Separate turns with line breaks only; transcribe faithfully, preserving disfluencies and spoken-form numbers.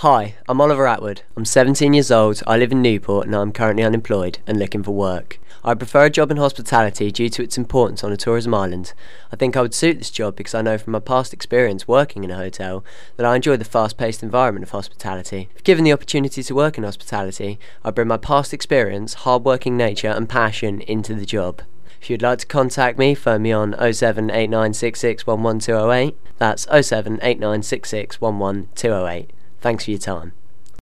Hi, I'm Oliver Atwood. I'm seventeen years old, I live in Newport and I'm currently unemployed and looking for work. I prefer a job in hospitality due to its importance on a tourism island. I think I would suit this job because I know from my past experience working in a hotel that I enjoy the fast-paced environment of hospitality. If given the opportunity to work in hospitality, I bring my past experience, hard-working nature and passion into the job. If you'd like to contact me, phone me on oh seven eight nine six six one one two oh eight. That's oh seven eight nine six six one one two oh eight. Thanks for your time.